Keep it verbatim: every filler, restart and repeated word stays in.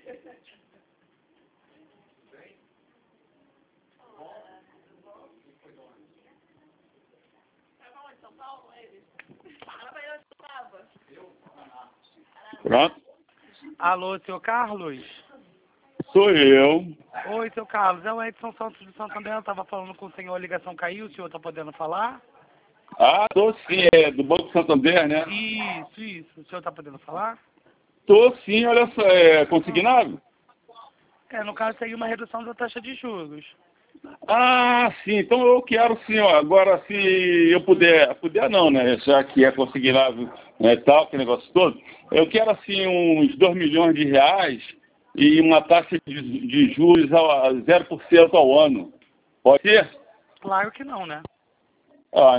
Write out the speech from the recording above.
Pronto. Alô, seu Carlos? Sou eu. Oi, seu Carlos. É o Edson Santos de Santander. Eu estava falando com o senhor, a ligação caiu. O senhor está podendo falar? Ah, tô sim, é do Banco Santander, né? Isso, isso. O senhor está podendo falar? Tô sim, olha só, é consignado? É, no caso, seria uma redução da taxa de juros. Ah, sim, então eu quero sim, ó. Agora, se eu puder, puder não, né? Já que é consignado, né, tal, que negócio todo, eu quero assim uns dois milhões de reais e uma taxa de, de juros a zero por cento ao ano. Pode ser? Claro que não, né? Ah,